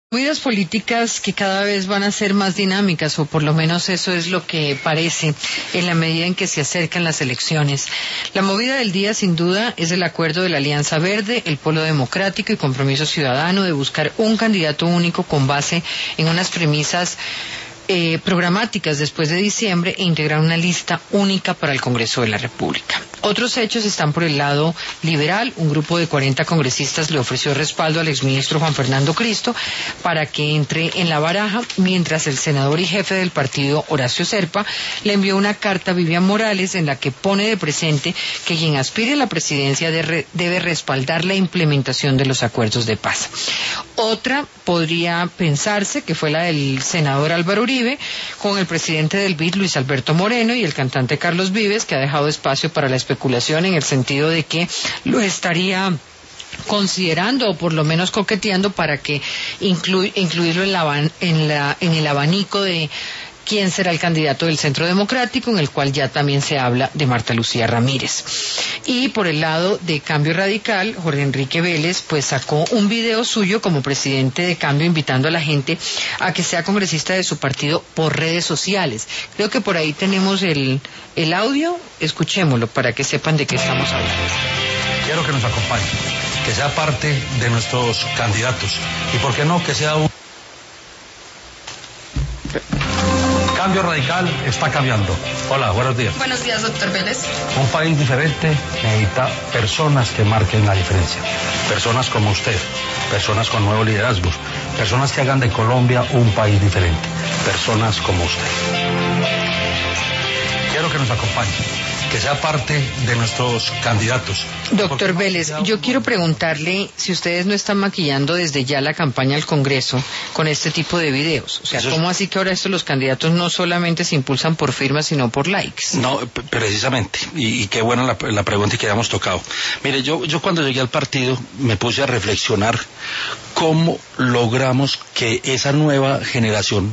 Movidas políticas que cada vez van a ser más dinámicas, o por lo menos eso es lo que parece en la medida en que se acercan las elecciones. La movida del día, sin duda, es el acuerdo de la Alianza Verde, el Polo Democrático y Compromiso Ciudadano de buscar un candidato único con base en unas premisas programáticas después de diciembre e integrar una lista única para el Congreso de la República. Otros hechos están por el lado liberal. Un grupo de 40 congresistas le ofreció respaldo al exministro Juan Fernando Cristo para que entre en la baraja, mientras el senador y jefe del partido, Horacio Serpa, le envió una carta a Vivian Morales en la que pone de presente que quien aspire a la presidencia debe respaldar la implementación de los acuerdos de paz. Otra podría pensarse que fue la del senador Álvaro Uribe, con el presidente del BID, Luis Alberto Moreno, y el cantante Carlos Vives, que ha dejado espacio para la especulación en el sentido de que lo estaría considerando o por lo menos coqueteando para que incluirlo en el abanico de quién será el candidato del Centro Democrático, en el cual ya también se habla de Marta Lucía Ramírez. Y por el lado de Cambio Radical, Jorge Enrique Vélez pues sacó un video suyo como presidente de Cambio invitando a la gente a que sea congresista de su partido por redes sociales. Creo que por ahí tenemos el audio, escuchémoslo para que sepan de qué estamos hablando. Quiero que nos acompañe, que sea parte de nuestros candidatos y por qué no que sea un... Cambio Radical está cambiando. Hola, buenos días. Buenos días, doctor Vélez. Un país diferente necesita personas que marquen la diferencia. Personas como usted, personas con nuevos liderazgos, personas que hagan de Colombia un país diferente. Personas como usted. Quiero que nos acompañe, que sea parte de nuestros candidatos. Doctor Vélez, yo quiero preguntarle si ustedes no están maquillando desde ya la campaña al Congreso con este tipo de videos. O sea, ¿cómo así que ahora los candidatos no solamente se impulsan por firmas, sino por likes? No, precisamente. Y qué buena la pregunta que habíamos tocado. Mire, yo cuando llegué al partido me puse a reflexionar cómo logramos que esa nueva generación,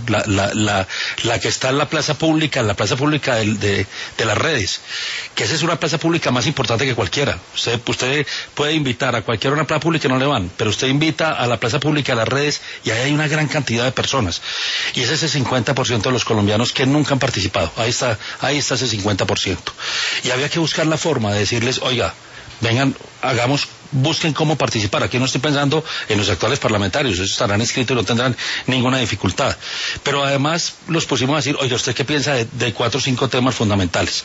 la que está en la plaza pública de las redes, que esa es una plaza pública más importante que cualquiera. Usted puede invitar a cualquiera a una plaza pública y no le van, pero usted invita a la plaza pública de las redes y ahí hay una gran cantidad de personas. Y ese es el 50% de los colombianos que nunca han participado. Ahí está ese 50%. Y había que buscar la forma de decirles, oiga, vengan, busquen cómo participar. Aquí no estoy pensando en los actuales parlamentarios, ellos estarán inscritos y no tendrán ninguna dificultad. Pero además los pusimos a decir, oye, ¿usted qué piensa de 4 o 5 temas fundamentales?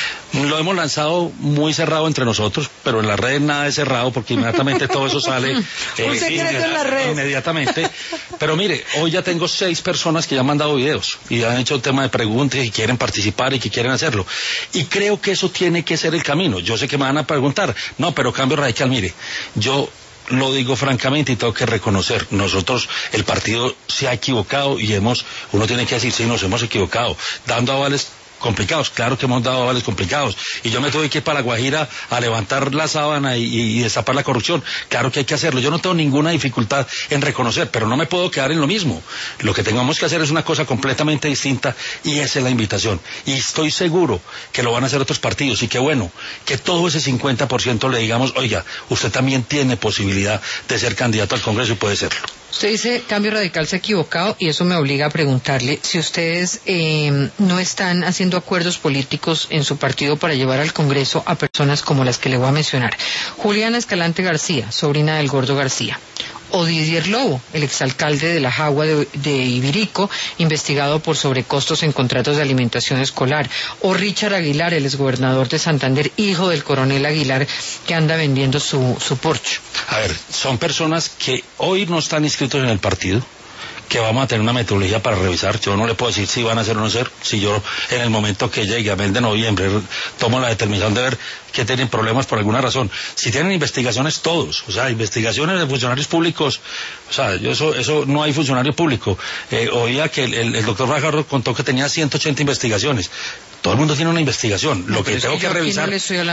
Lo hemos lanzado muy cerrado entre nosotros, pero en las redes nada es cerrado porque inmediatamente todo eso sale un secreto en las redes. Inmediatamente. Pero mire, hoy ya tengo 6 personas que ya han mandado videos y han hecho un tema de preguntas y quieren participar y que quieren hacerlo. Y creo que eso tiene que ser el camino. Yo sé que me van a preguntar, no, pero Cambio Radical, mire, yo lo digo francamente y tengo que reconocer, nosotros, el partido se ha equivocado y uno tiene que decir, sí, nos hemos equivocado, dando avales complicados, claro que hemos dado avales complicados, y yo me tuve que ir para La Guajira a levantar la sábana y destapar la corrupción, claro que hay que hacerlo, yo no tengo ninguna dificultad en reconocer, pero no me puedo quedar en lo mismo, lo que tengamos que hacer es una cosa completamente distinta y esa es la invitación, y estoy seguro que lo van a hacer otros partidos, y qué bueno, que todo ese 50% le digamos, oiga, usted también tiene posibilidad de ser candidato al Congreso y puede serlo. Usted dice Cambio Radical se ha equivocado y eso me obliga a preguntarle si ustedes no están haciendo acuerdos políticos en su partido para llevar al Congreso a personas como las que le voy a mencionar. Juliana Escalante García, sobrina del Gordo García. O Didier Lobo, el exalcalde de La Jagua de Ibirico, investigado por sobrecostos en contratos de alimentación escolar. O Richard Aguilar, el exgobernador de Santander, hijo del coronel Aguilar, que anda vendiendo su Porsche. A ver, son personas que hoy no están inscritos en el partido, que vamos a tener una metodología para revisar. Yo no le puedo decir si van a ser o no ser, si yo en el momento que llegue a mes de noviembre tomo la determinación de ver que tienen problemas por alguna razón. Si tienen investigaciones todos, o sea, investigaciones de funcionarios públicos, o sea, eso no hay funcionario público. Oía que el doctor Fajardo contó que tenía 180 investigaciones. Todo el mundo tiene una investigación. Lo que tengo que revisar,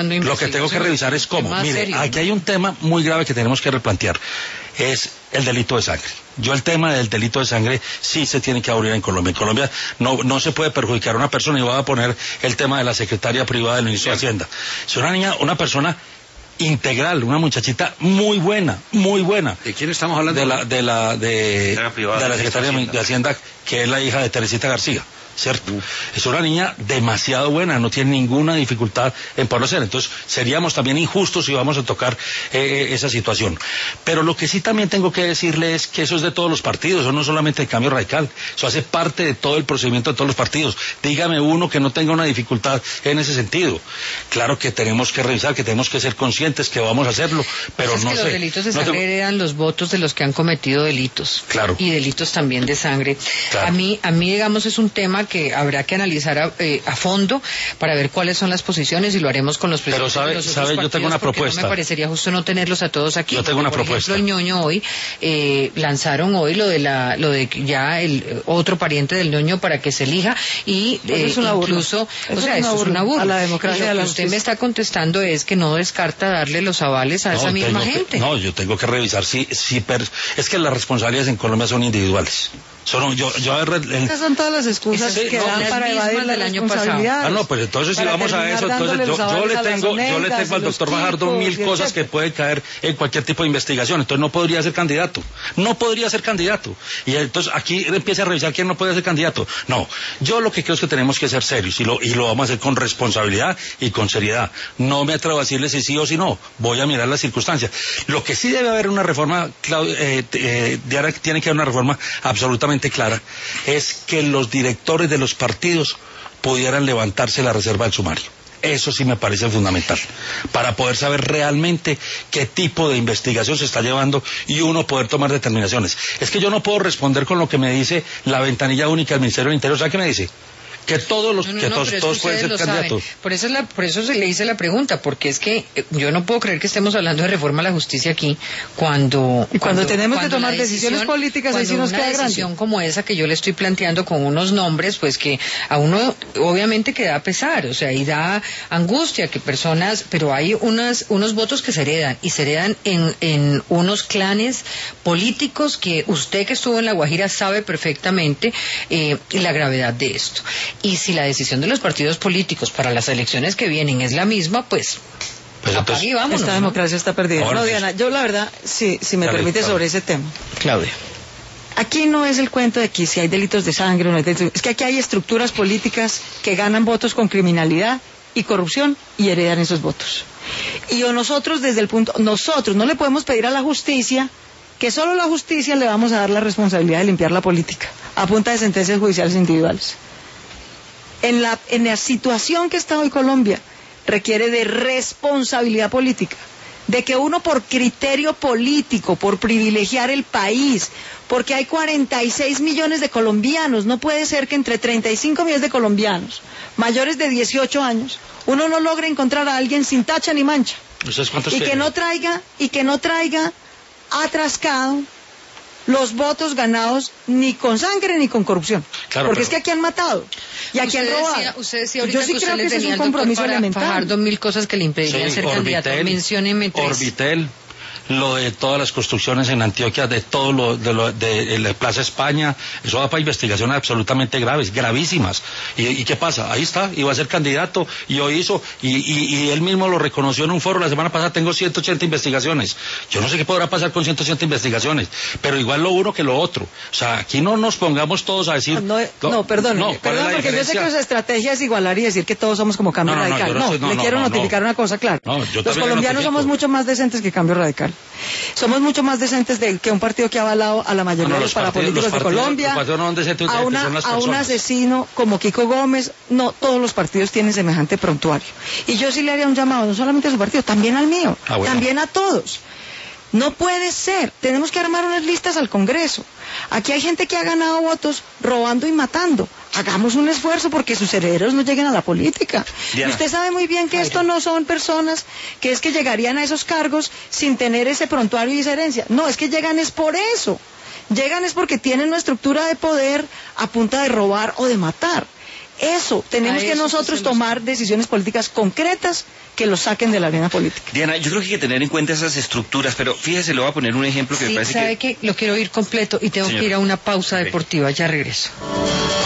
es cómo. Mire, aquí hay un tema muy grave que tenemos que replantear. Es el delito de sangre. Yo el tema del delito de sangre sí se tiene que abrir en Colombia. En Colombia no se puede perjudicar a una persona, y voy a poner el tema de la secretaria privada del ministro de Hacienda. Si una persona integral, una muchachita muy buena. ¿De quién estamos hablando? De la secretaria de Hacienda, que es la hija de Teresita García, ¿cierto? Es una niña demasiado buena, no tiene ninguna dificultad en poderlo ser. Entonces seríamos también injustos si vamos a tocar esa situación. Pero lo que sí también tengo que decirle es que eso es de todos los partidos, eso no solamente de Cambio Radical, eso hace parte de todo el procedimiento de todos los partidos. Dígame uno que no tenga una dificultad en ese sentido. Claro que tenemos que revisar, que tenemos que ser conscientes que vamos a hacerlo, pero pues es no que sé. Los delitos de sangre heredan los votos de los que han cometido delitos. Claro. Y delitos también de sangre. Claro. A mí digamos, es un tema que habrá que analizar a fondo para ver cuáles son las posiciones y lo haremos con los presidentes. Pero sabe, yo tengo una propuesta. No me parecería justo no tenerlos a todos aquí. Yo tengo una propuesta. Por ejemplo, el ñoño hoy lanzaron hoy lo de ya el otro pariente del ñoño para que se elija y es una incluso, burla. o sea, eso es una burla. A la democracia. Y lo a la que usted justicia. me está contestando es que no descarta darle los avales a esa misma gente. Yo tengo que revisar es que las responsabilidades en Colombia son individuales. Esas son todas las excusas que dan para evadir la responsabilidad. Pues entonces si vamos a eso, entonces yo le tengo al doctor Fajardo 1000 cosas que pueden caer en cualquier tipo de investigación. Entonces no podría ser candidato. Y entonces aquí empieza a revisar quién no puede ser candidato. No, yo lo que creo es que tenemos que ser serios y lo vamos a hacer con responsabilidad y con seriedad. No me atrevo a decirle si sí o si no. Voy a mirar las circunstancias. Lo que sí debe haber una reforma, Diana, tiene que haber una reforma absolutamente clara, es que los directores de los partidos pudieran levantarse la reserva del sumario. Eso sí me parece fundamental, para poder saber realmente qué tipo de investigación se está llevando y uno poder tomar determinaciones. Es que yo no puedo responder con lo que me dice la ventanilla única del Ministerio del Interior. ¿Sabe qué me dice? Que todos pueden ser candidatos. Por eso se le hice la pregunta, porque es que yo no puedo creer que estemos hablando de reforma a la justicia aquí cuando tenemos que tomar decisiones políticas, ahí sí nos queda grande. Una decisión como esa que yo le estoy planteando con unos nombres, pues que a uno obviamente que da pesar, o sea, y da angustia que personas, pero hay unos votos que se heredan y se heredan en unos clanes políticos que usted que estuvo en La Guajira sabe perfectamente la gravedad de esto. Y si la decisión de los partidos políticos para las elecciones que vienen es la misma, pues entonces, vámonos, esta democracia está perdida. No, Diana, yo la verdad, si me permite sobre ese tema. Claudia. Aquí no es el cuento de que si hay delitos de sangre o no hay delitos, es que aquí hay estructuras políticas que ganan votos con criminalidad y corrupción y heredan esos votos. Y nosotros no le podemos pedir a la justicia que solo la justicia le vamos a dar la responsabilidad de limpiar la política a punta de sentencias judiciales individuales. En la situación que está hoy Colombia requiere de responsabilidad política, de que uno por criterio político, por privilegiar el país, porque hay 46 millones de colombianos, no puede ser que entre 35 millones de colombianos mayores de 18 años uno no logre encontrar a alguien sin tacha ni mancha y que no traiga atrascado los votos ganados ni con sangre ni con corrupción. Claro, porque es que aquí han matado y aquí han robado. Usted decía ahorita yo sí que creo usted que le ese tenía es un compromiso elemental. Fajardo 1000 cosas que le impedirían ser candidato. Mencióneme 3. Orbitel, lo de todas las construcciones en Antioquia, de todo de la Plaza España, eso va para investigaciones absolutamente graves, gravísimas. ¿Y qué pasa? Ahí está, iba a ser candidato, y hoy hizo, y él mismo lo reconoció en un foro la semana pasada, tengo 180 investigaciones. Yo no sé qué podrá pasar con 180 investigaciones, pero igual lo uno que lo otro. O sea, aquí no nos pongamos todos a decir... Perdón, porque yo sé que su estrategia es igualar y decir que todos somos como Cambio Radical. Le quiero notificar una cosa clara. Los colombianos somos mucho más decentes que Cambio Radical. Somos mucho más decentes que un partido que ha avalado a la mayoría de los parapolíticos de Colombia, a un asesino como Kiko Gómez. No, todos los partidos tienen semejante prontuario. Y yo sí le haría un llamado, no solamente a su partido, también al mío, también a todos. No puede ser, tenemos que armar unas listas al Congreso. Aquí hay gente que ha ganado votos robando y matando. Hagamos un esfuerzo porque sus herederos no lleguen a la política. Diana. Y usted sabe muy bien que esto no son personas que es que llegarían a esos cargos sin tener ese prontuario y esa herencia. No, es que llegan es por eso. Llegan es porque tienen una estructura de poder a punta de robar o de matar. Eso, tenemos que nosotros tomar decisiones políticas concretas que los saquen de la arena política. Diana, yo creo que hay que tener en cuenta esas estructuras, pero fíjese, le voy a poner un ejemplo que me parece que... ¿Sabe qué? Lo quiero oír completo y tengo que ir a una pausa deportiva, ya regreso.